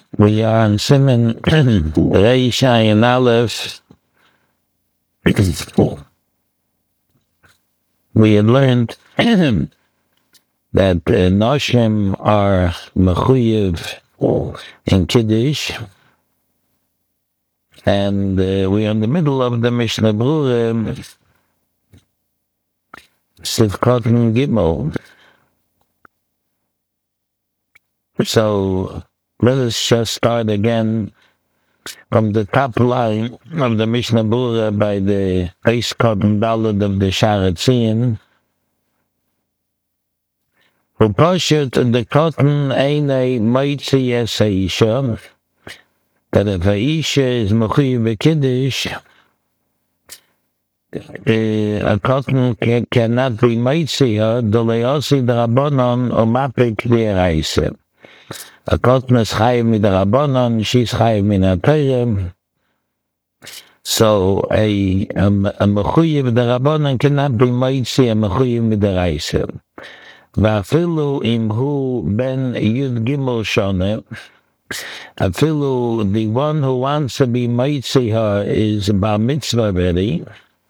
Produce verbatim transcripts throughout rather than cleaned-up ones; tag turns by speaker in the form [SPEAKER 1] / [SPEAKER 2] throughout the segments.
[SPEAKER 1] We are on Simon Reish and Aleph. We had learned that uh, Noshim are Mechuyev in Kiddush, and uh, we are in the middle of the Mishnah Berurah, Sivkot and Gimel. So let us just start again from the top line of the Mishnah Berurah by the Eis Cotton Ballad of the Shaar Hatziyun. Upashut the cotton eine moitzi es Isha, that if a Isha is mechuyev b'kiddush, a cotton can, cannot be moitzi her, doleosi d'rabonon o mapik d'eraisa. A cotton is chayiv mit d'rabonon, she's chayiv min ha'torah. So a, a, a mechuyev d'rabonon cannot be moitzi a mechuyev mit d'eraisa. Vafilu imhu ben yud gimel shone. Afilu, the one who wants to be mitzi her is bar mitzvah already.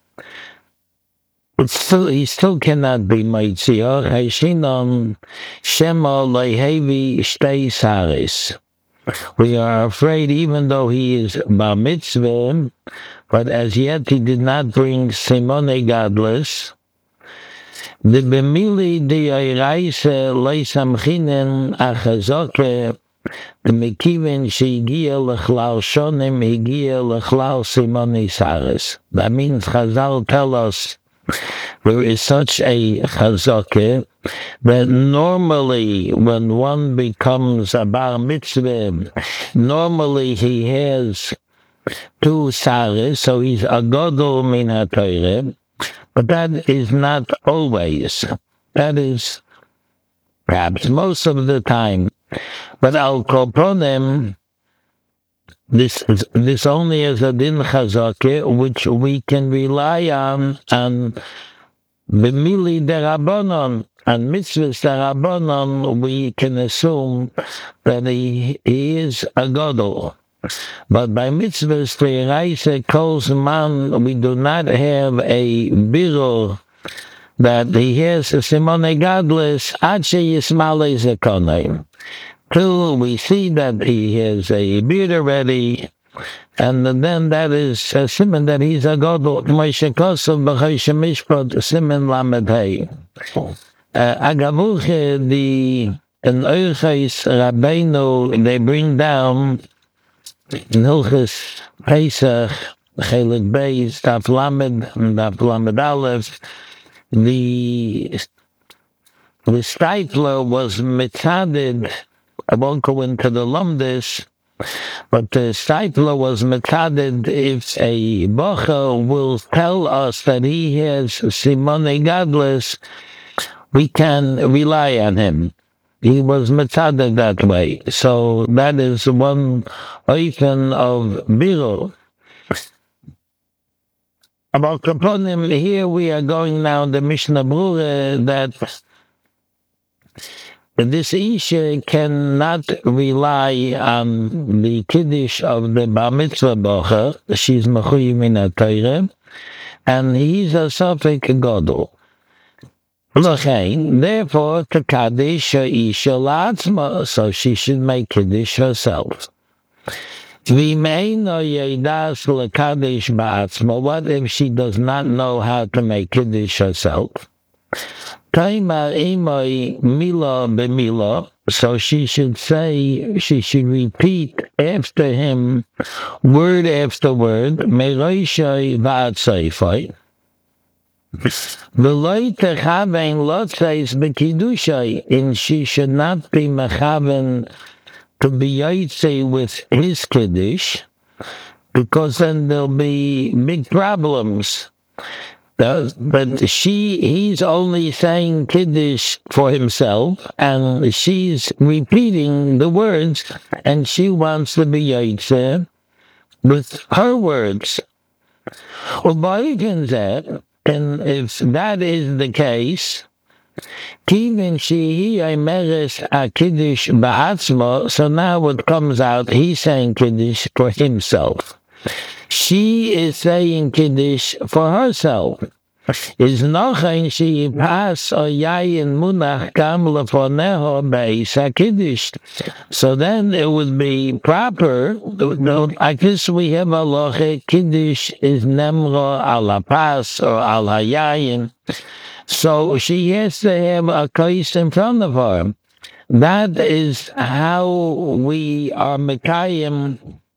[SPEAKER 1] But still, he still cannot be mitzi her. Hashinon shema lehevi shtei saris. We are afraid, even though he is bar mitzvah, but as yet he did not bring simone gadlus. The bemili de ayraise leisamchinen achazoke the mekivin shegiya lechlal shonim higiya lechlal simoni saris. That means Chazal tell us there is such a chazoke that normally when one becomes a bar mitzvah, normally he has two saris, so he's a godol min haTorah. But that is not always. That is perhaps most of the time. But al koponim, this is, this only is a din chazake, which we can rely on, on b'mili derabonon, and mitzvahs derabonon, we can assume that he, he is a godol. But by mitzvahs d'oraisa kol zman, we do not have a birur that he has a simone gadlus ad sheyismale zekonei. Till we see that he has a beard already, and then that is a simon that he's a godol. Moshe Kosov b'choshe mishpat simon lamed hey. Agavuche the in Orchos Rabbeinu they bring down in Hilchos Pesach, Chelik Beis, Daf Lamed, Daf Lamed Aleph, the the Steipler was mitzaded. I won't go into the lumdis, but the Steipler was mitzaded if a bocher will tell us that he has simone gadlus, we can rely on him. He was mitzaded that way. So that is one oifen of birur. About Kaponim, here we are going now the Mishnah Berurah that this Isha cannot rely on the Kiddush of the Bar Mitzvah Bocher. She's mechuyev min haTorah, and he's a Safek Godol. Therefore, to Kaddish Isha La'atzma, so she should make Kiddush herself. What if she does not know how to make Kiddush herself? So she should say, she should repeat after him, word after word, and she should not be mechaven to be yaitze with his Kiddush, because then there'll be big problems. But she, he's only saying Kiddush for himself, and she's repeating the words, and she wants to be yaitze with her words. And if that is the case, Kivin shehi meres a kiddush ba'atzmo. So now what comes out, he's saying kiddush for himself. She is saying kiddush for herself. Is nochain she pas or yayin munach gam lefoneho beis kiddush. So then it would be proper. I guess we have a loche kiddush is nemro ala pas or al hayayin. So she has to have a kais in front of her. That is how we are mekayim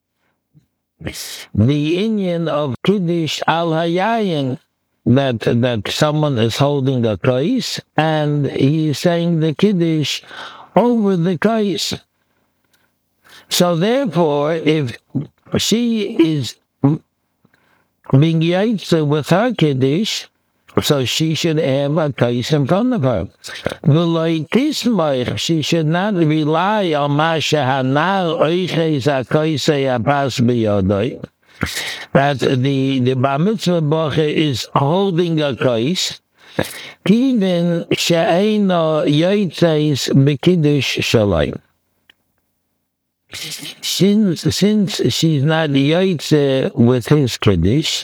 [SPEAKER 1] the Indian of kiddush al hayayin. That that someone is holding the kais and he's saying the kiddush over the kais. So therefore, if she is being yaitza with her kiddush, so she should have a kais in front of her. She should not rely on masha hanar oiches a kaisei apas biyodoi. That the the bar mitzvah boche is holding a kais, even she'eino yoytzeis b'kiddush shalai. Since since she's not yoytze with his kiddush,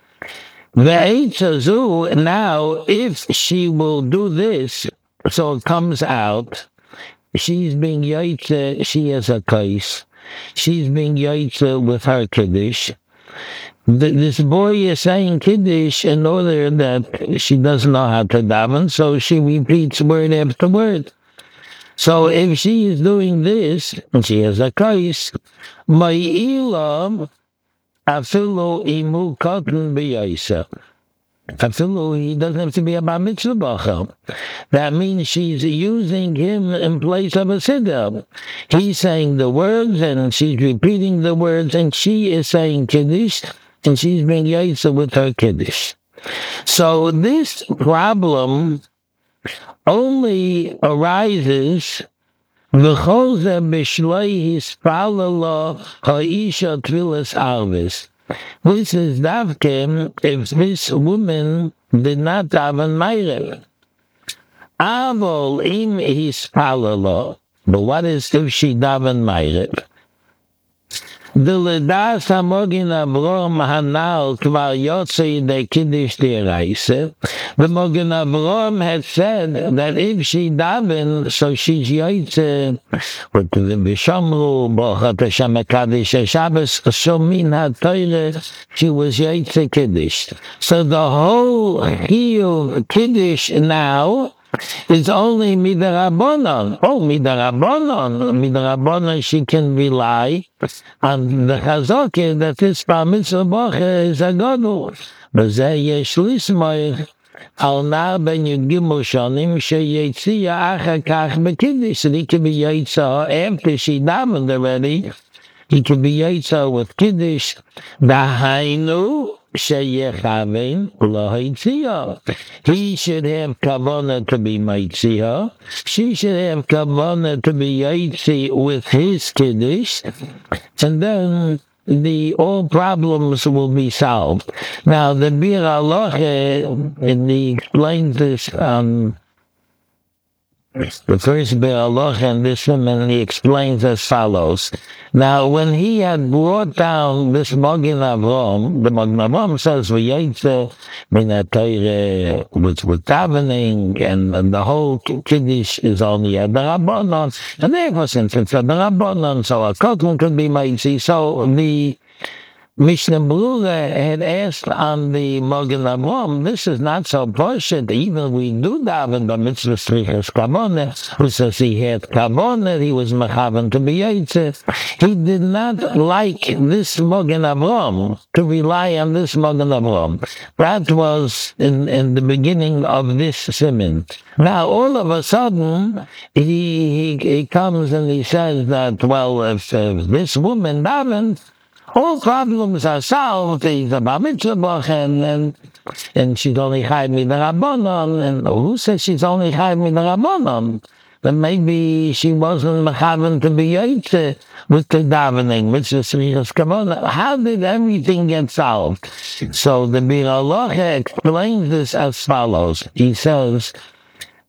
[SPEAKER 1] ve'etzazu, now if she will do this, so it comes out, she's being yoytze, she has a kais, she's being yoytze with her kiddush. This boy is saying kiddush in order that she doesn't know how to daven, so she repeats word after word. So if she is doing this, and she has a kais, ma'ilam afilu imu katan b'yaysa. Afilu, he doesn't have to be a bar mitzvah bachel. That means she's using him in place of a siddur. He's saying the words, and she's repeating the words, and she is saying kiddush, and she's being yaitza with her kiddush. So this problem only arises v'chol ze b'shloi hispalala ha'isha tvilas arvis. This is davke if this woman did not daven meirev. Avol im hispalala. But what is if she daven meirev? The ledas hamogin Avrom hanal kvar yotzei de kiddush deraisa. The Mogen Avrom had said that if she daven, so she's yotzei with the bishamru bochat Hashem Kaddish Shabbos. So min haTorah she was yotzei kiddush. So the whole hiyuv kiddush now. It's only midarabonon. Oh, midarabonon. Midarabonon, she can rely on the chazokah that this bar mitzvah boche is a godul. B'zeh yesh lismoich al nar ben yudgimul shonim sheyetzia achar kach b'kiddush. So he can be yetza after she davened already. He can be yetza with kiddush. Dahainu. He should have kavanah to be maitzia. She should have kavanah to be yaitzi with his kiddush, and then the all problems will be solved. Now the Bir Aloche, and he explains this um the first Bir Aloche and this one, and he explains as follows. Now, when he had brought down this Mogen Avrom, the Mogen Avrom says, "V'yetze min haTorah with with davening, and, and the whole kiddush is only at the Rabbanon, and therefore, since it's at the Rabbanon, so a kotlin could be made. See, so the Mishnah Berurah had asked on the Mogen Avrom, this is not so bullshit. Even we do daven the mitzvah strichas kavanah, who says he had kavanah, he was mechavan to be yitzeh. He did not like this Mogen Avrom, to rely on this Mogen Avrom. That was in, in the beginning of this siman. Now, all of a sudden, he, he, he comes and he says that, well, if, if this woman davened, all problems are solved. He's a bar mitzvah and, and and she's only chayv with the Rabbanon. And who says she's only chayv with the Rabbanon? Then maybe she wasn't mechavan to be yaitze with the davening, mitzvah tzrichas kavanah. How did everything get solved? So the Bir Aloche explains this as follows. He says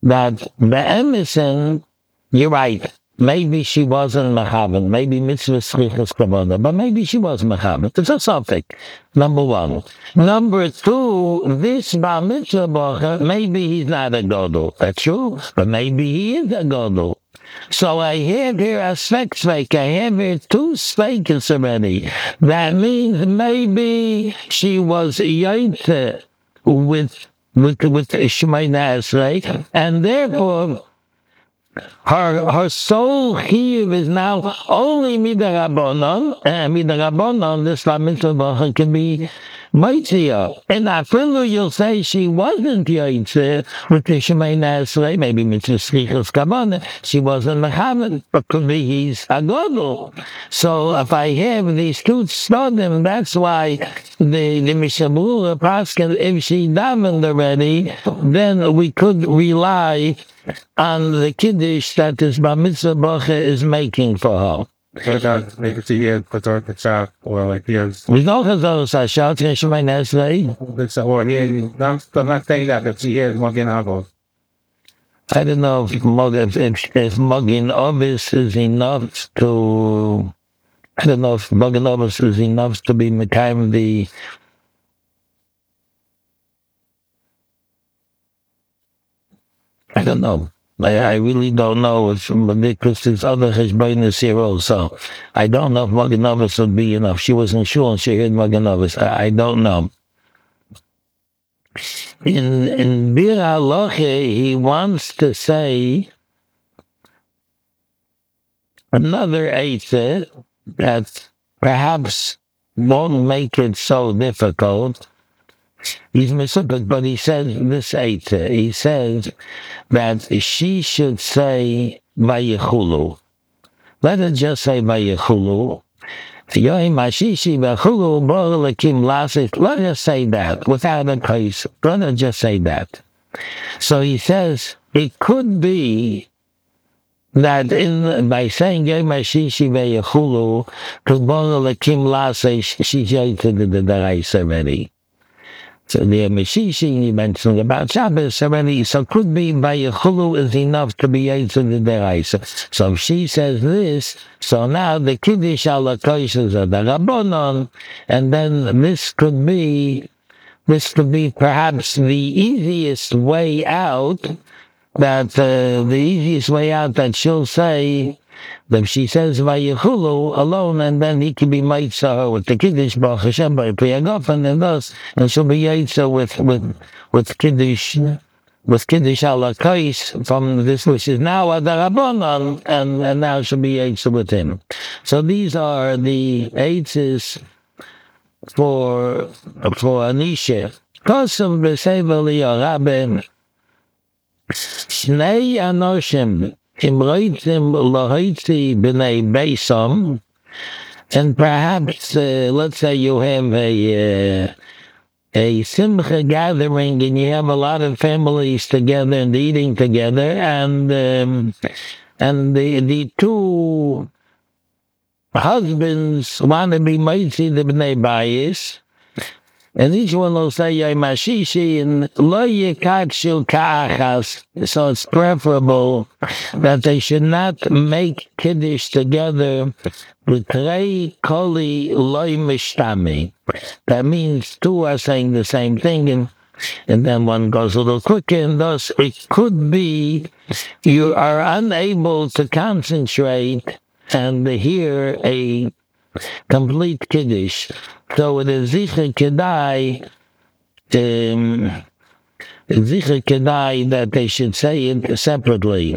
[SPEAKER 1] that Be'emison, you're right. Maybe she wasn't Mechavan. Maybe mitzvah srichas kavana, but maybe she was Mechavan. It's a suffix. Number one. Number two, this bar mitzvah bacher, maybe he's not a godel. That's true, but maybe he is a godel. So I have here a svek svek. I have here two svekes already. That means maybe she was yaitze with with with Shemayna Esrei, and therefore her her soul here is now only midarabonon, and midarabonon this mitzvah can be mightier. And afilu you'll say she wasn't yaitze with the Shemayna Esrei, maybe mitzvah srichas kavana. She wasn't mechavan, but could be he's a godel. So if I have these two stodim, that's why the the Mishabura Paskin, if she davened already, then we could rely on the kiddush that this bar mitzvah bacher is making for her.
[SPEAKER 2] Maybe it's a year, but it's out, or like years.
[SPEAKER 1] We don't have those I shout in Shemayna Esrei.
[SPEAKER 2] It's a or yeah, not I'm not saying that it's a year, one can have.
[SPEAKER 1] I don't know if Mog- if, if, if Mogin Ovis is enough to. I don't know if Mogin Ovis is enough to be Mekayim the. I don't know. I, I really don't know if, because there's other Heshbonis here also. I don't know if Mogin Ovis would be enough. She was in shul and she heard Mogin Ovis. I, I don't know. In in Bir Halacha, he wants to say another eitzah that perhaps won't make it so difficult. He's misukot, but he says this eitzah. He says that she should say Vayichulu. Let her just say Vayichulu. Let her say that without a case. Let her just say that. So he says it could be that in by saying Yom Hashishi ve'yechulu to borrow lekim lase she said to the derais already. So the Yom Hashishi he mentioned about Shabbos already. So could be by yechulu is enough to be able to the derais. So if she says this, so now the kiddush ala kosh is a rabbanon, and then this could be this could be perhaps the easiest way out. That uh, the easiest way out that she'll say that she says Vayichulu alone, and then he can be Maitza with the Kiddush Baruch Hashem by Priyagofen and thus, and she'll be Yaitza with with with Kiddush with Kiddush ala Kais from this which is now Adarabonon, and and now she'll be Yaitza with him. So these are the eitzes for for Anisha. Kosum b'Seveli Rabin. Shnei Anoshim Imroitim Lohitzi B'nei Beisom, and perhaps uh, let's say you have a uh, a simcha gathering and you have a lot of families together and eating together, and um, and the the two husbands want to be mitzi the B'nei Bayis. And each one will say Yom Hashishi and Lo Yikakshu Ka'achas. So it's preferable that they should not make Kiddush together with Trei Koli Lo Mishtami. That means two are saying the same thing, and and then one goes a little quicker, and thus it could be you are unable to concentrate and hear a complete Kiddush. So it is Zichar Kedai, um, Zichar Kedai that they should say it separately.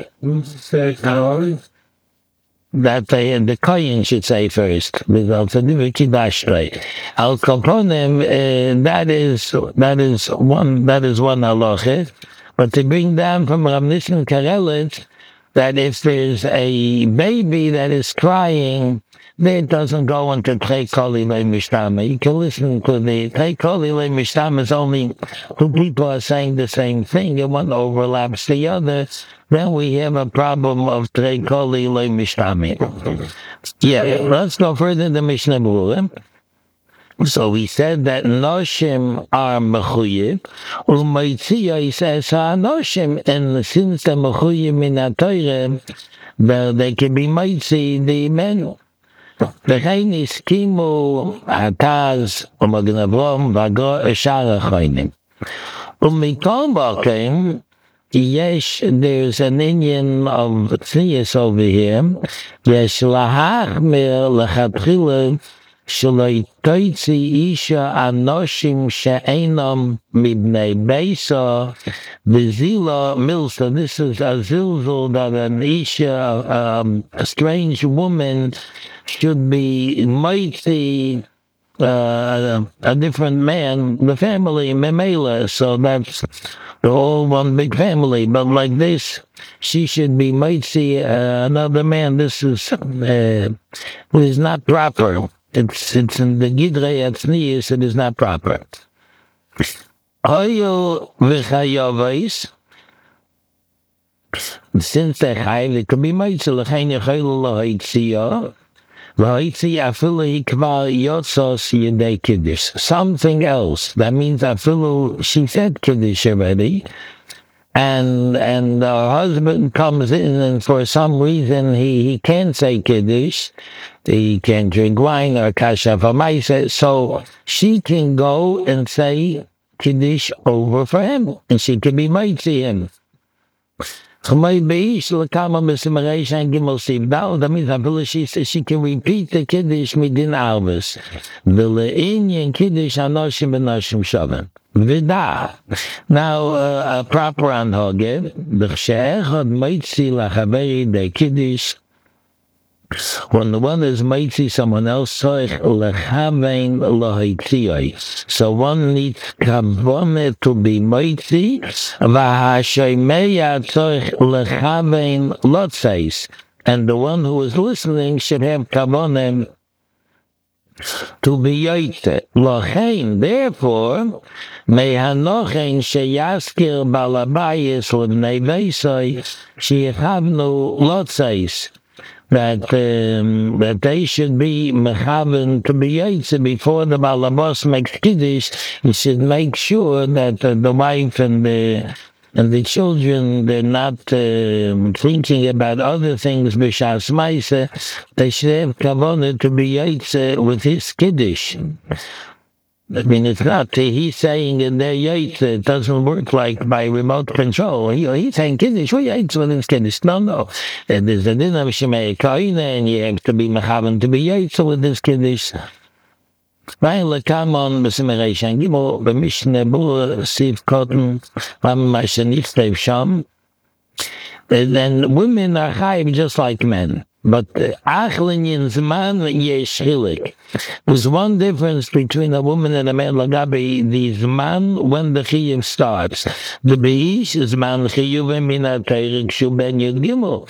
[SPEAKER 1] That they, the Kohen should say first, without a new Kiddush. Al Koponim, uh, that is that is one that is one halacha. But to bring down from Rav Nissim Karelitz that if there's a baby that is crying, it doesn't go into Trei Koli Le Mishtama. You can listen to the Trei Koli Le Mishtama is only two people are saying the same thing, and one overlaps the other. Then we have a problem of Trei Koli Le Mishtama. Yeah, let's go further to Mishnah Berurah. So he said that Noshim are Mechuyev, U'Meitzia, he says, Noshim, and since they're Mechuyev in a Torah, well, they can be Meitzi, the men. וכן הסכימו התז ומגן אברהם והגרו שאר החיינים. ומכל מקום, יש, there's an Indian of Tznius over here, יש להחמיר לכתחילה שלא תוציא אישה אנשים שאינם מבני ביתו וזילה מילסה. This is a zilzul that an isha, um, a strange woman, should be mighty uh, a different man, the family, memela, so that's all one big family. But like this, she should be mighty uh, another man. This is uh, is not proper. It's it's in the Gidrei Atznius, it is not proper. Hoyo v'chayavais, since they're high, they could be mighty, l'chein yechayla l'haitziyah, l'haitziyah afilu hikvar yotzos yedei kiddush. Something else. That means afilu, she said kiddush already, and and her husband comes in, and for some reason he, he can't say kiddush, he can't drink wine or kasha v'maisa, so she can go and say kiddush over for him, and she can be mighty him. That means I feel she says she can repeat the kiddush midin alvis. V'le'inyan kiddush anoshim v'noshim shavan. V'da. Now, uh, a proper anhoge, d'chshe'echad meitzi lachaveri de kiddush. When the one is mighty, someone else tzorich lechavein lahaitiyai. So one needs kavone to be mighty, v'hashomeya tzorich lechavein lotzeis. And the one who is listening should have kavone to be yoite. Lochein, therefore, mehanochein sheyaskir balabayis l'bnei beisai, sheyechavnu lotzeis. That um, that they should be mechaven to be yaitze before the balabos makes kiddush. You should make sure that uh, the wife and the and the children, they're not uh, thinking about other things b'shas ma'aseh. They should have kavanah to be yaitze with his kiddush. I mean, it's not, he's saying in their yaitz, it doesn't work like by remote control. He, he's saying kiddush, well, yaitz with his kiddush. No, no. And there's a din of shemei kaina, and you have to be mechaven to be yaitz with his kiddush. Weil kam on b'simereishan gimel, b'mishne b'ur, siv kotten, lam masheniftev sham. Then women are chayiv just like men. But achlin zman yeshilik. There's one difference between a woman and a man. Lagabi the zman when the chiyuv starts. The beish is man chiyuv min ha'teirik shu ben yud gimel.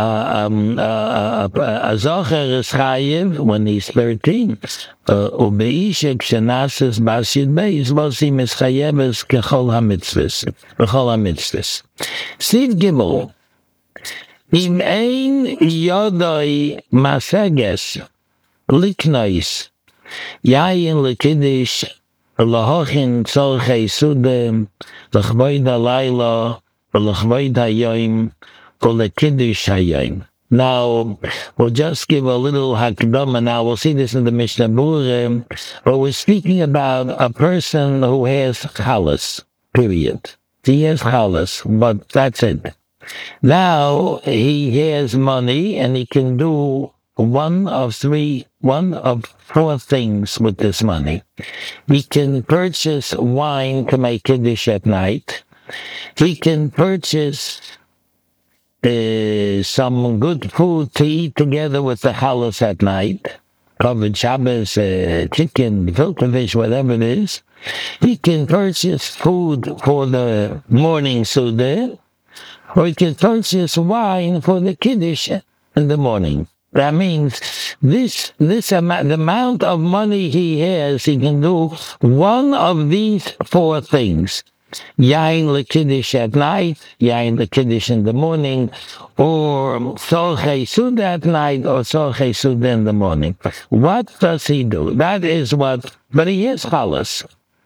[SPEAKER 1] A zocher is chayiv when he's thirteen. Ubeish kshenasas bas yud beis losim is chayeves kechol hamitzvus. Kechol hamitzvus. Siv gimel. Im ein yodai maseges liknois yayin lekiddish lahochin tzorchei sudem lechvoid halayla lechvoid hayom lekiddish hayom. Now, we'll just give a little hakdama. Now, we'll see this in the Mishnah Berurah, but we're speaking about a person who has chalas, period. He has chalas, but that's it. Now he has money and he can do one of three, one of four things with this money. He can purchase wine to make kiddush at night. He can purchase uh, some good food to eat together with the chalas at night. Covered Shabbos, uh, chicken, filter fish, whatever it is. He can purchase food for the morning Suda. Or he can purchase wine for the kiddush in the morning. That means this this amount, the amount of money he has, he can do one of these four things. yain lekiddush at night, yain lekiddush in the morning, or sorchei suda at night, or sorchei suda in the morning. What does he do? That is what, but he is chalas.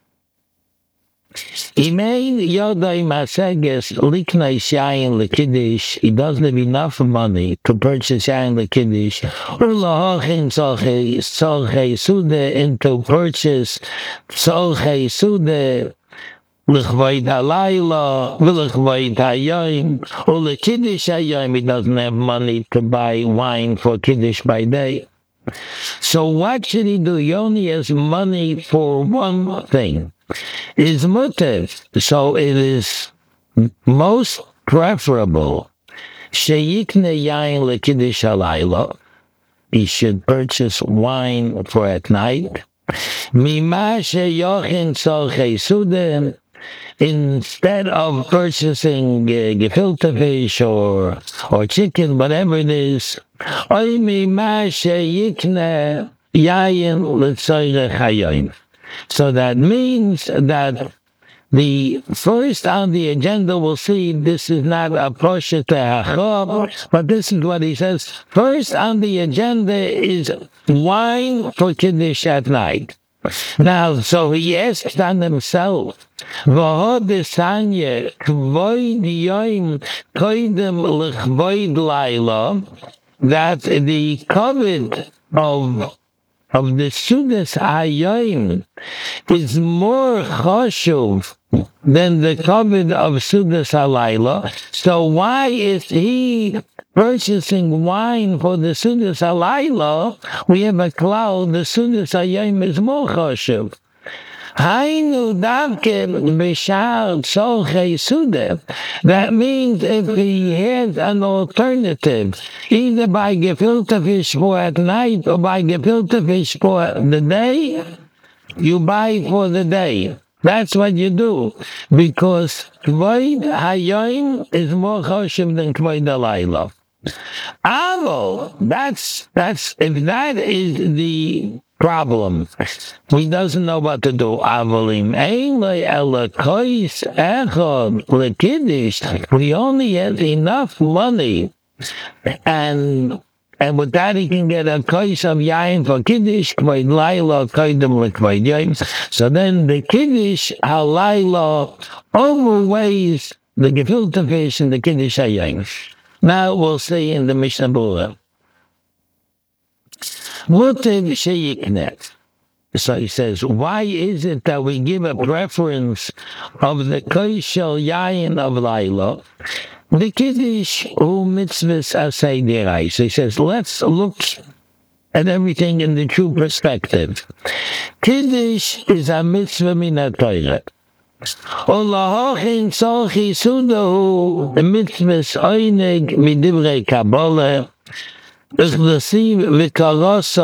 [SPEAKER 1] Imein yodai maseges liknais yain lekiddush. He doesn't have enough money to purchase yain lekiddush, or lahachin sorchei sorchei suda, into purchase sorchei suda. L'chvoid halayla, v'l'chvoid hayom, or l'kiddush hayom. He doesn't have money to buy wine for kiddush by day. So what should he do? He only has money for one thing. Is mutter. So it is most preferable. Sheyikne yain l'kiddush halayla. He should purchase wine for at night. Mima sheyochin sorchei suda. Instead of purchasing uh, gefilte fish or or chicken, whatever it is, so that means that the first on the agenda, we'll see this is not a poshet hachab, but this is what he says. First on the agenda is wine for kiddush at night. Now, so he asks on himself, that the covet of of the Sudas Hayom is more chashuv than the covet of Sudas Halayla. So why is he purchasing wine for the Sudas Halayla? We have a cloud. The Sudas Hayom is more chashuv. Hainu davke b'shar tzorchei suda. That means if he had an alternative, either by gefilte fish for at night or by gefilte fish for the day, you buy for the day. That's what you do, because kvoid hayom is more choshev than kvoid halayla. Avo, that's that's if that is the problem. He doesn't know what to do. Avolim einle elakois echad lekiddush. We only have enough money, and and with that he can get a kois of yain for kiddush kvoid laila koidem lekvoid yain. So then the kiddush halayla overweighs the gefilte fish and the kiddush hayain. Now we'll see in the Mishnah Berurah. So he says, why is it that we give a preference of the koshel yayin of Laila? The kiddush u mitzvahs asay dirai. So he says, let's look at everything in the true perspective. Kiddush is a mitzvah min ha-Torah. Olahochin solchi sudahu mitzvahs oinig midivrei Kabbalah. So he starts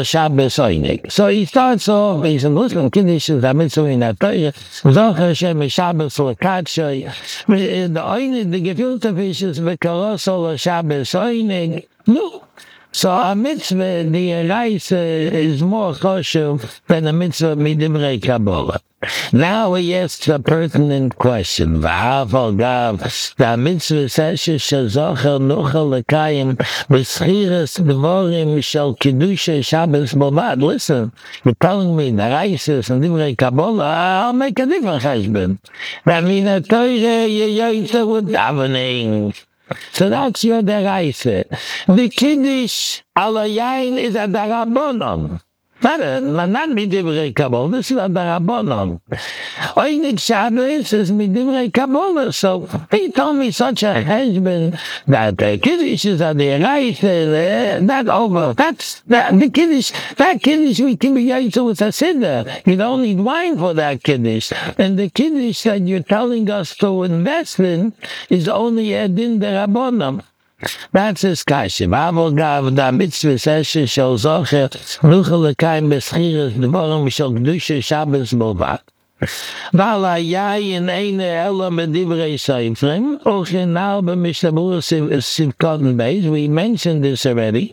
[SPEAKER 1] off, he says, listen, Kiddush is a mitzvah in ha-Torah. Zoch Hashem is Shabbos l'kadshay. The oinig, the gefilte fish is v'karoso l'Shabbos oinig. No. So a mitzvah, the eraisa, is more kosher than a mitzvah midivrei Kabbalah. Now he asks a pertinent question. V'aval gav, the mitzvah says shezocher nuchel lekayim v'schiras dvorim shel kiddusha Shabbos b'lvad. Listen, you're telling me the raises and divrei Kabbalah, I'll make a different husband. That means a Torah, you yoytze with davening. So that's your deraisa. The kiddush ala yain is a darabonon. Not a, not midivrei Kabbalah. This is a darabonon. Oinig Shabbos is midivrei Kabbalah. So he told me such a husband that the kiddush is a deraisa. Not over. That's that, the kiddush. That kiddush we can be yaitzu with a siddur. You don't need wine for that kiddush. And the kiddush that you're telling us to invest in is only a din derabonon. That's his kashim. Avol gav da mitzvah says shel zocher nuchel lekayim beschiras dvorim shel kedusha Shabbos b'lvad. V'ala yayin eine ela medivrei seifrim. Okay, now by Mishnah Berurah Sivkot Beis, we mentioned this already.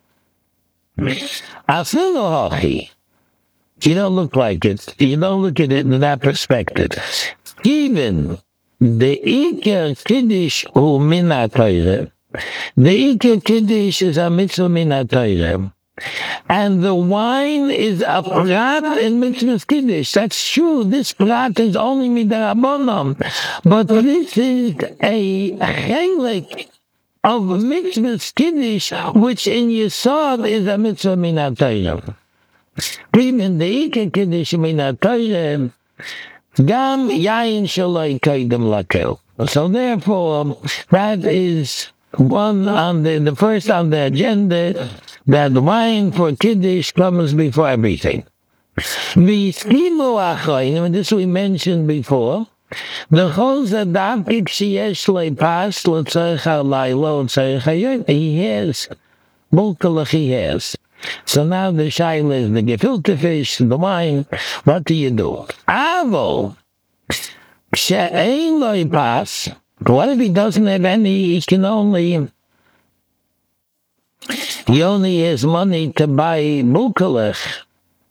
[SPEAKER 1] Afilu hochi. You don't look like it. You don't look at it in that perspective. given the Iker Kiddush u min HaTorah. The Iker Kiddush is a mitzvah min HaTorah. And the wine is a prat in mitzvah Kiddush. That's true. This prat is only midrabanan. But this is a chelik of mitzvah Kiddush, which in Yesod is a mitzvah min HaTorah. Even the Iker Kiddush min HaTorah, Gam yain shaloi kaidem lakel. So therefore, that is one on the, the first on the agenda, that wine for Kiddush comes before everything. The skimu achoin, and this we mentioned before, the chol zadavik sheyesh lepas l'tzorech halaylo l'tzorech hayoyim. He has, mulkalach he has. So now the shaila is the gefilte fish, the wine. What do you do? Avo she'ein lo pas. What if he doesn't have any? He can only. He only has money to buy mukalech.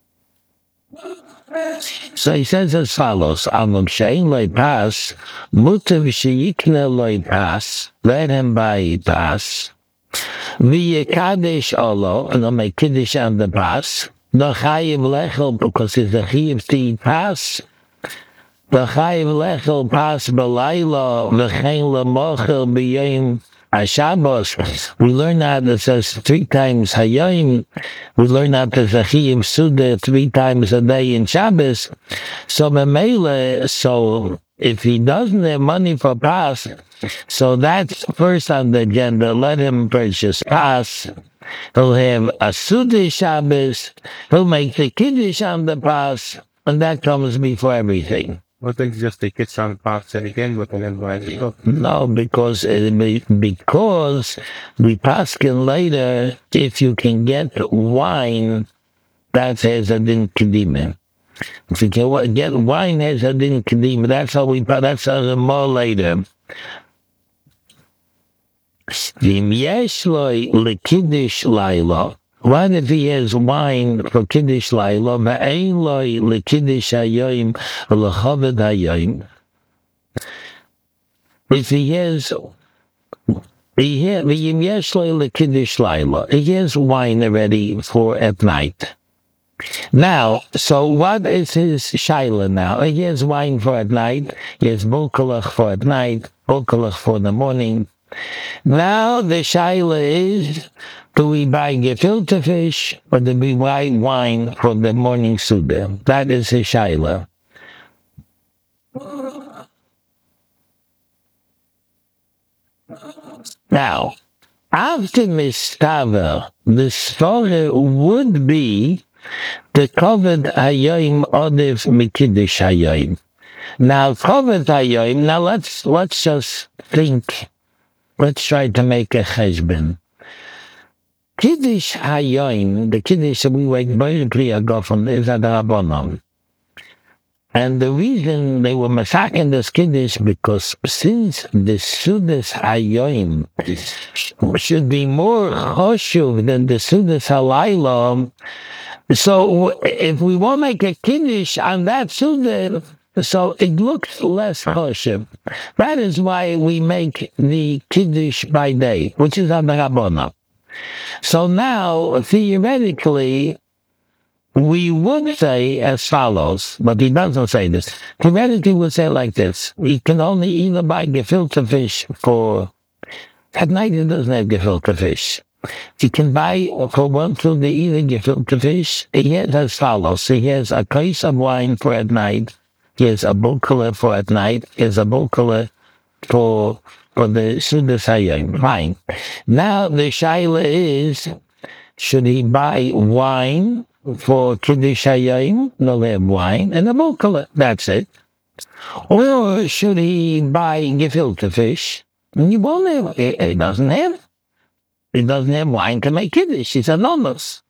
[SPEAKER 1] So he says as follows: Amok she'ein lo pas, mutav she'yikne lo pas. Let him buy pas. V'yekadesh olo, and I'll make kiddush on the pas. The chayiv lechel, because it's a chayiv to eat pas. The chayiv lechel pas b'layla, v'chein lemochel b'yom HaShabbos. We learn that it says three times hayom. We learn that there's a chayiv suda three times a day in Shabbos. So memele, so if he doesn't have money for pas, so that's first on the agenda. Let him purchase pas. He'll have a Suda Shabbos. He'll make the Kiddush on the pas, and that comes before everything.
[SPEAKER 2] What things just the kids on pass and again with an invite?
[SPEAKER 1] No, because it, because we paskin later, if you can get wine, that has a din kedima. If you can get wine, has a din kedima. That's how we. That's how more later. V'im yesh lo lekiddush layla. What if he has wine for kiddush layla? V'ein lo lekiddush hayoyim l'chavod hayoyim. If he has, he has v'im yesh lo lekiddush layla. He has wine already for at night. Now, so what is his shaila now? He has wine for at night. He has bulkalach for at night. Bulkalach for the morning. Now the shaila is, do we buy gefilte fish or do we buy wine for the morning suda? That is his shaila. Now, after mistaver, the story would be the covered hayoim odif mikiddush hayoim. Now, covered hayoim. Now let's let's just think. Let's try to make a cheshbon. Kiddush hayoim, the kiddush we wake basically a gofen is a drabonon. And the reason they were masaking this kiddush because since the sudas hayoim should be more choshuv than the sudas halayla, so if we won't make a kiddush on that suda, so it looks less choshev. That is why we make the kiddush by day, which is on the Rabbana. So now, theoretically, we would say as follows, but he doesn't say this. Theoretically, we would say like this. He can only either buy gefilte fish for, at night he doesn't have gefilte fish. He can buy for one food they either gefilte fish. He has as follows. He has a case of wine for at night. He has a bulkala for at night. He has a bulkala for for the Sudas Hayom. Fine. Now the shaila is, should he buy wine for Kiddush Hayom? No, they have wine and a bulkala. That's it. Or should he buy gefilte fish? And you won't have. He doesn't have. He doesn't have wine to make Kiddush. He's anonymous.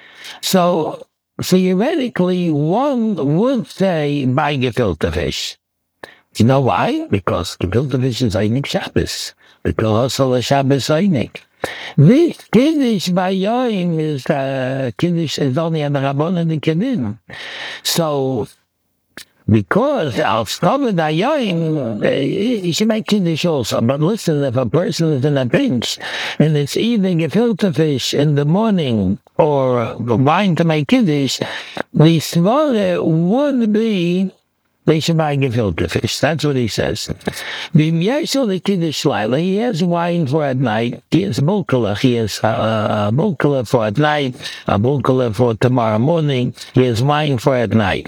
[SPEAKER 1] So theoretically, one would say buy gefilte fish. You know why? Because gefilte fish is Einik Shabbos. Because also Shabbos Einik. This Kiddush by Yoim is, uh, Kiddush is only on the Rabbon and the Kedim. So, Because I'll stop with Dayaim, you should make Kiddush also. But listen, if a person is in a pinch and it's eating a filter fish in the morning or wine to make Kiddush, the svara would be they should buy gefilte fish. That's what he says. V'im yeshel the Kiddush laila, he has wine for at night. He has bulkala. He has uh, bulkala for at night, a bulkala for tomorrow morning. He has wine for at night.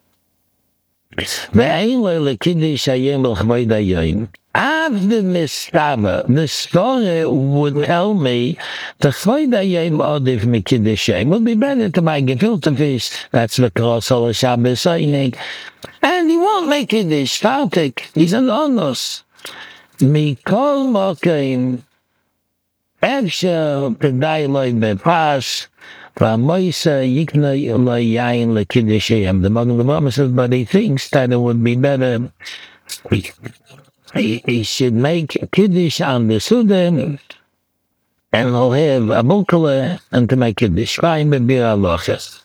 [SPEAKER 1] Ve'ein lo lekiddush hayom l'chvoid hayoim. After Mistava, the story would tell me the chvoid hayom odif mikiddush hayom. It would be better to buy gefilte fish. That's the cross all Shabbos Einig. And he won't make Kiddush. Static. He's an onus. Mikol mokim efsher kedai loy bepas. V'amoisa yikna loy yain lekiddush hayom. The Magen Avraham says, but he thinks that it would be better. He, he should make Kiddush on the Sudan, and he'll have a bukala and to make Kiddush. Fine, but be alochas.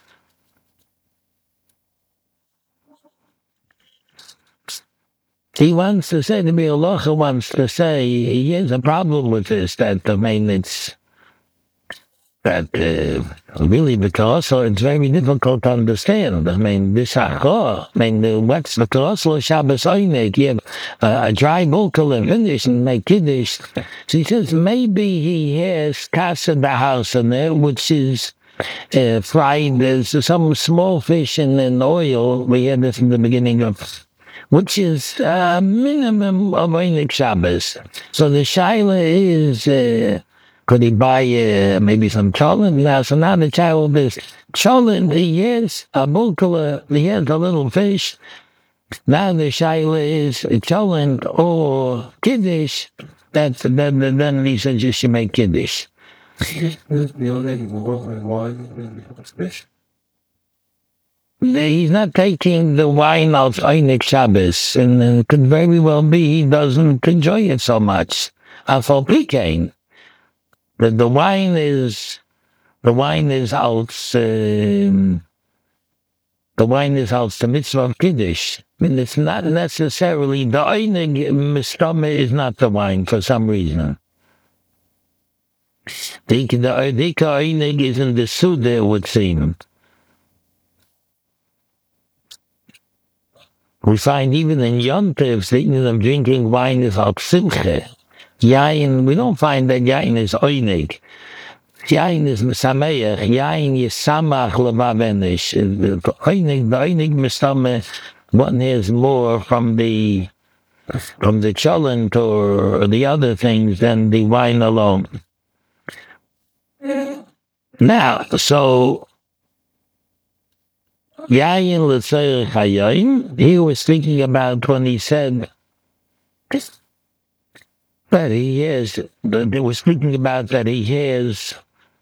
[SPEAKER 1] He wants to say, the Bialocha wants to say, he has a problem with this, that, I mean, it's, that, uh, really, because so it's very difficult to understand. I mean, this Achor, I mean, what's the Korosel Shabbos Einig? You have uh, a dry bulkal and finish and make Kiddush. So he says, maybe he has kas in the house in there, which is uh, fried. There's some small fish in, in oil. We had this in the beginning of which is a uh, minimum of Einik Shabbos. So the shaila is, uh, could he buy uh, maybe some cholent? Now, so now the child is cholent, he has a bulkala, he has a little fish. Now the shaila is cholent or kiddush. That's, then, then he says you should make kiddush. He's not taking the wine out of Einik Shabbos, and it could very well be he doesn't enjoy it so much. Afal Pikain, the the wine is the wine is out. Um, the wine is out the mitzvah of Kiddush. I mean, it's not necessarily the Einik Mistama is not the wine for some reason. The the Einik is in the Suda, it would seem. We find even in Yontiv, speaking of drinking wine is al simche. Yain, we don't find that yain is oinig. Yain is mesameach. Yain is samach levavenish. Oinig, the oinig mistame, one has more from the from the cholent or the other things than the wine alone. Now, so Yayin l'tzorech hayoim, he was thinking about when he said that he has, they were speaking about that he has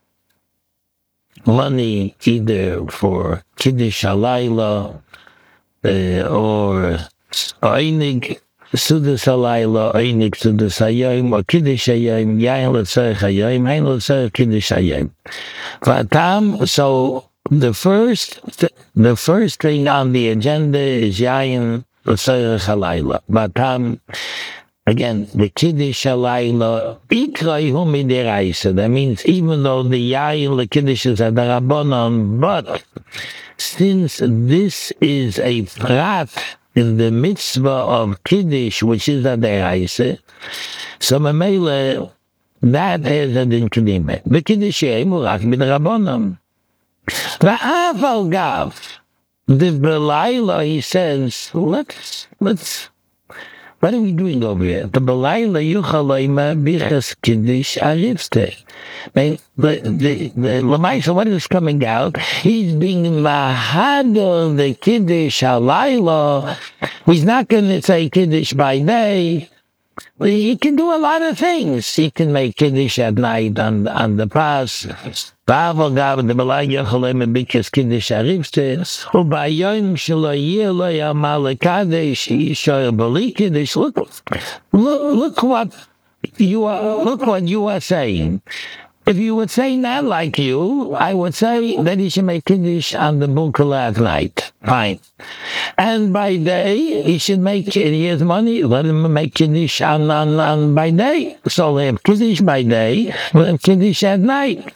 [SPEAKER 1] money either for Kiddush Halayla uh, or Einig Sudas Halayla, Einig Sudas Hayoim, or Kiddush Hayoim, Yayin l'tzorech hayoim, Yayin l'tzorech Kiddush Hayoim. Vatam, so The first, the first thing on the agenda is Yayin l'tzorech halayla. But um, again, the Kiddush halayla, ikrai hu midiraisa. That means even though the Yayin l'Kiddush is a darabonon, but since this is a prat in the mitzvah of Kiddush, which is a deraisa, so memele that has a din kedime. The Kiddush yemu rak midrabonon. Va'aval gav, the Belayla, he says, let's, let's, what are we doing over here? The Belayla yuchalaima bichas kiddush arifte. The, the, the Lamaisa, what is coming out? He's being mahadol the kiddush halayla. He's not going to say kiddush by day. He can do a lot of things. He can make kiddush at night on, on the pass. Ba'aval gav the Belayla yuchalaima bichas kiddush arifte. U'bayom shelo yeh lo yamal kadesh yishor b'li kiddush. Look, look, look what you are. Look what you are saying. If you would say not like you, I would say that he should make Kiddush on the Bunkala at night. Fine. And by day, he should make, he has money, let him make Kiddush on, on, on by day. So they have Kiddush by day, we have Kiddush at night.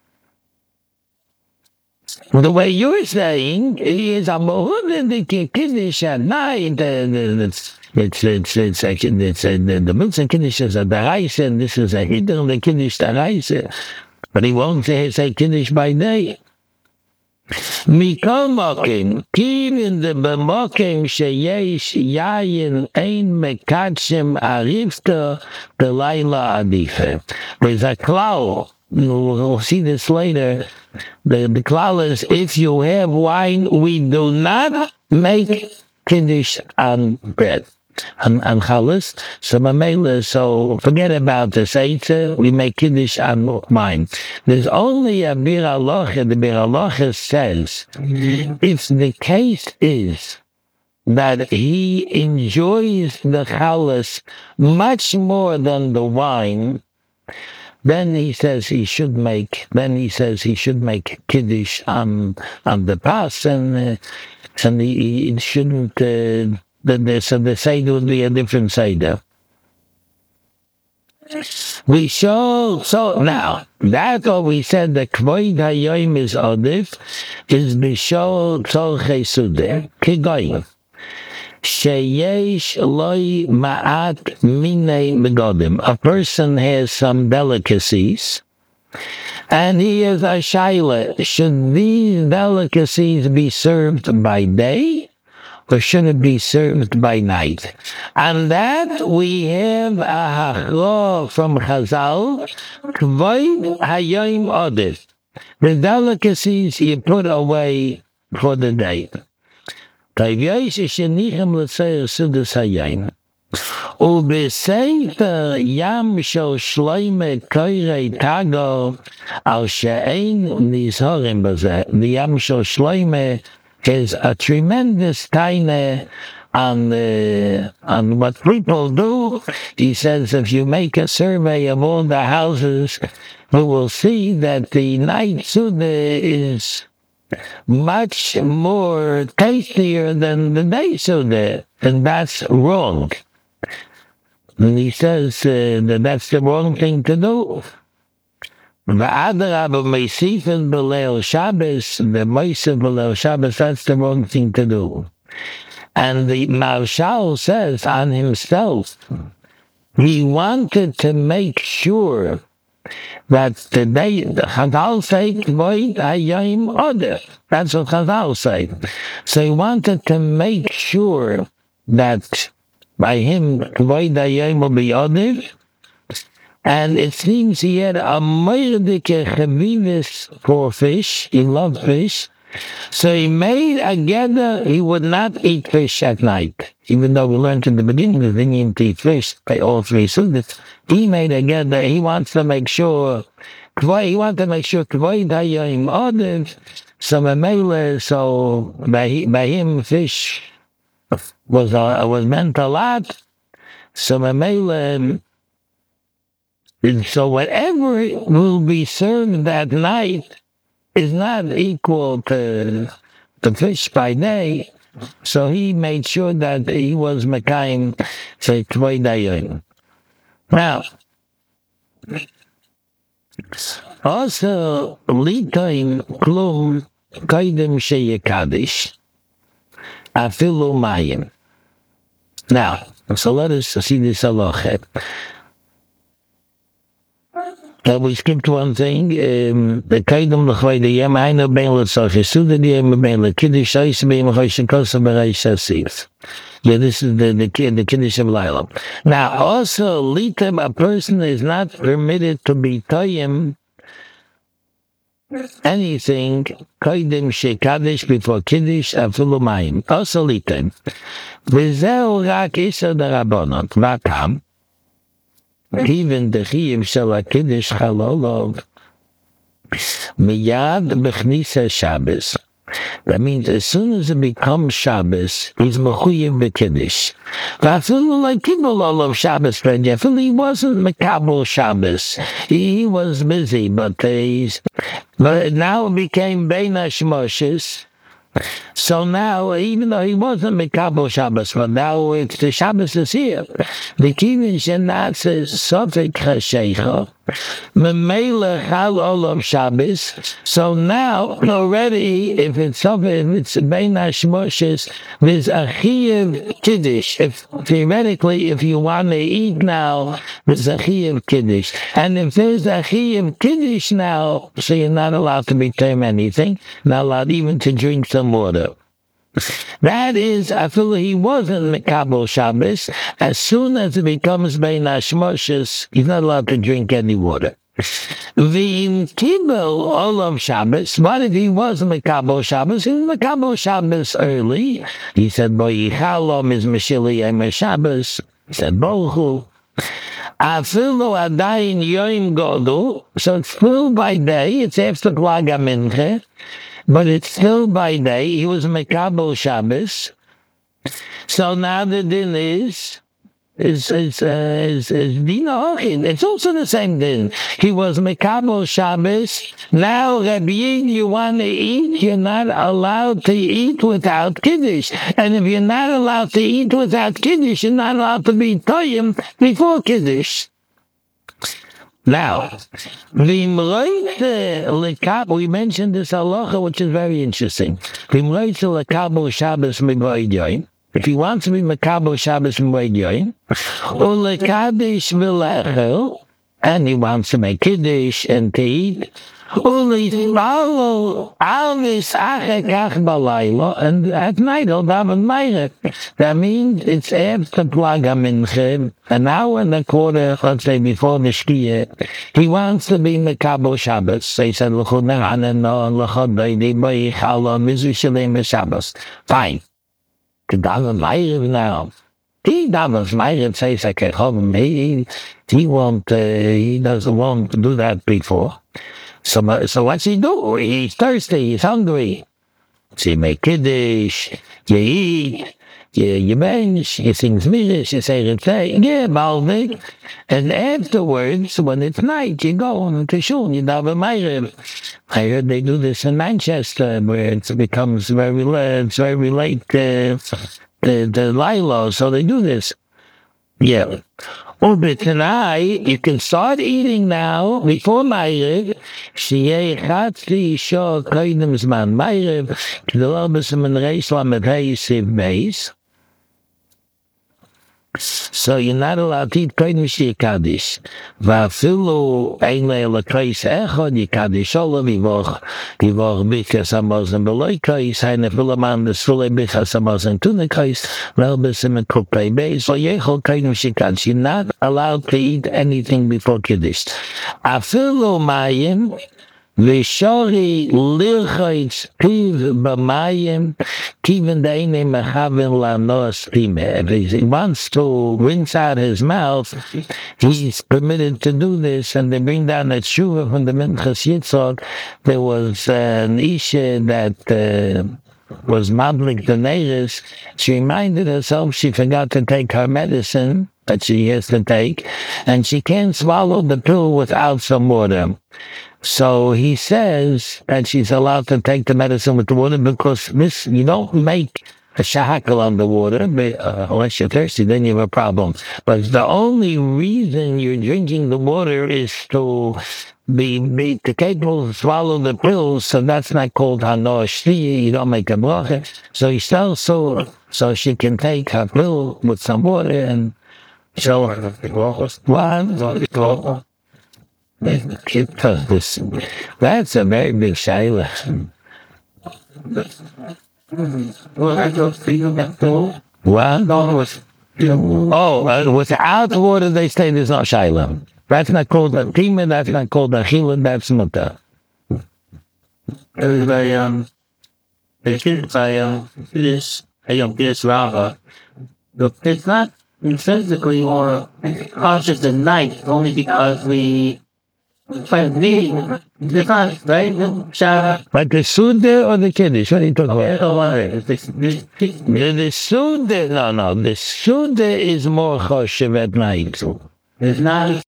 [SPEAKER 1] The way you're saying is a Mohudik Kiddush at night. It's it's it's it's it's it's the the Mitzvah Kiddush is a Daraisa, and this is a Hidden the Kiddush Daraisa. But he won't say say Kiddush by day. Mikol Mokim, Kivin the Bemokim Sheyesh Yayin Ein Mekatshim Arifta Belayla Adife. There's a cloud. We'll see this later. The, the klal is, if you have wine, we do not make Kiddush on bread, on, on chalas. So, mamela, so forget about the seitzer, we make Kiddush on wine. There's only a Bir Halacha. The Bir Halacha says, if the case is that he enjoys the chalas much more than the wine, then he says he should make. Then he says he should make Kiddush on on the pas, and uh, and he, he shouldn't. Uh, the, so the seder would be a different seder. We show so now that's what we said. The Kvoid Hayoim is Odif is Bishol Tzolchei Sudeh Kigoyim. Sheyesh loy ma'at minei begodim. A person has some delicacies, and he is a shaila. Should these delicacies be served by day, or should it be served by night? And that we have a hachlo from Chazal, Kvoid Hayoim Odif. The delicacies you put away for the day. Tayvyesh shenichem l'tzeir sudas hayayin. Ubesefer yam shel shloime koirei tago al she'ein nizhorim bazeh. The yam shel shloime is a tremendous taina on, uh, on what people do. He says if you make a survey of all the houses, you will see that the night suda is much more tastier than the day suda, and that's wrong. And he says uh, that that's the wrong thing to do. The Adarabah Meisifin B'Leil Shabbos, the Meisif B'Leil Shabbos, that's the wrong thing to do. And the Marshal says on himself, he wanted to make sure that the day, the Chazal say, Kvoid Hayoim Odif. That's what Chazal say. So he wanted to make sure that by him, Kvoid Hayoim will be Odif. And it seems he had a mordike chavivis for fish. He loved fish. So he made a gather, he would not eat fish at night. Even though we learned in the beginning that he didn't eat fish by all three sunnahs, he made a gather, he wants to make sure, he wanted to make sure, Kvoid Hayoim Odif, so Mamela, so by, by him fish was, uh, was meant a lot. So Mamela, so whatever will be served that night is not equal to the fish by day. So he made sure that he was Mekayim say Kvoid Hayoim. Now, also, Litoim Klum Koidem Sheyekadish Afilu Mayim. Now, so let us see this halacha. Uh, we skipped one thing. The kaidum l'chvay the yem aino bein l'tzach yesuda the yem bein l'kiddush ois bein l'chosh kosa b'reish asif. This is the the, the kiddush of Laila. Now, also, litem, a person is not permitted to be toyim anything kaidum shekadish before kiddush afilu mayim. Also, litem. V'zeu rak isa d'rabonot. Vakam. Even the chiyuv shel HaKiddush chalolov miyad b'chnisa Shabbos. That means as soon as it becomes Shabbos, he's mechuyev b'kiddush. V'afilu like people all of Shabbos, Afilu he wasn't mekabel Shabbos. He, he was busy, but he's, but now it became Bein HaShmoshes. So now, even though he wasn't Mikabel Shabbos, but now it's the Shabbos is here. The Kivin Shenat says, Sofik HaShecha, Memela Chal Olam Shabbos. So now, already, if it's Sofik, if it's Bein HaShmoshes, there's a Chiyuv Kiddush. If, theoretically, if you want to eat now, there's a Chiyuv Kiddush. And if there's a Chiyuv Kiddush now, so you're not allowed to become anything, not allowed even to drink some water. That is, I feel he wasn't Mekabel Shabbos. As soon as it becomes Bein HaShmoshes, he's not allowed to drink any water. The Kibel Olam Shabbos, what if he was Mekabel Shabbos? He was Mekabel Shabbos early. He said, Boyichalom is Meshili Emer Shabbos. He said, Bohu. Afilu Adayin Yoim Godu. So it's still by day, it's after Klag HaMinche. But it's still by day. He was Mekabel Shabbos. So now the din is, is, is, uh, is, is Dina Ochin. It's also the same din. He was Mekabel Shabbos. Now, Rabbi Yin, you want to eat, you're not allowed to eat without Kiddush. And if you're not allowed to eat without Kiddush, you're not allowed to be Toyim before Kiddush. Now, we mentioned this halacha, which is very interesting. If he wants to be Mekabel Shabbos M'Moed Yoim, and he wants to make Kiddush and to eat, and at night he'll daven Ma'ariv. That means it's after Klag HaMinche, an hour and a quarter, let's say, before the Shkia. He wants to be Mekabel Shabbos. So he said, fine. To daven Ma'ariv now. He davens Ma'ariv, says like a chum. He he won't. Uh, he doesn't want to do that before. So, so what's he do? He's thirsty. He's hungry. So you make Kiddush. You eat. You you bench. You sing Zmiris. You say Ritzay. Yeah, Balvik. And afterwards, when it's night, you go on to shul. You daven Ma'ariv. I heard they do this in Manchester, where it becomes very late. It's very late. Uh, the the Lilo. So they do this. Yeah. Oh, but tonight, you can start eating now, before Ma'ariv. Sheyeh Chatzi Shor Koidem Zman Ma'ariv, K'dolor B'Siman Reish Lamed Hey Siv Beis. So you're not allowed to eat Koidem Sheyeh Kaddish. V'afilu Einle L'Kreis Echad, Yikaddish Olav, Yivoch, Yivoch Bichas Hamazon B'loi Kreis, Heine Filaman, the Sule Bichas Hamazon Tune Kreis, Rel B'Siman Kupei Beis, so Yechol Koidem Sheyeh Kaddish. You're not allowed to eat anything before Kiddush. Afilu Mayim, V'shori Lirchoitz Piv B'Mayim, Kiven Deine Mechavin La'nos Pime. If he wants to rinse out his mouth, he's permitted to do this. And they bring down that Shuvah from the Minchas Yitzhak. There was uh, an Isha that uh, was Madlik the Neiris. She reminded herself she forgot to take her medicine that she has to take, and she can't swallow the pill without some water. So he says that she's allowed to take the medicine with the water because this, you don't make a shahakal on the water, but, uh, unless you're thirsty, then you have a problem. But the only reason you're drinking the water is to be, be to capable to swallow the pills, so that's not called hanoah shtiya. You don't make a bracha. So he sells so so she can take her pill with some water and show her what. That's a very big shayla. What? Oh, uh, without water, they say there's no shayla. That's not called a kima, that's not called a chila, that's not a... It was by, um, it's by, um, this, I don't guess, Rava. It's not physically or conscious at night, only because we
[SPEAKER 2] But the, the first, right? Sarah.
[SPEAKER 1] But the Suda or the Kiddush? What are you talking about?
[SPEAKER 2] Oh, this, this, this,
[SPEAKER 1] The, the Suda, no, no, the Suda is more choshev at night.
[SPEAKER 2] It's not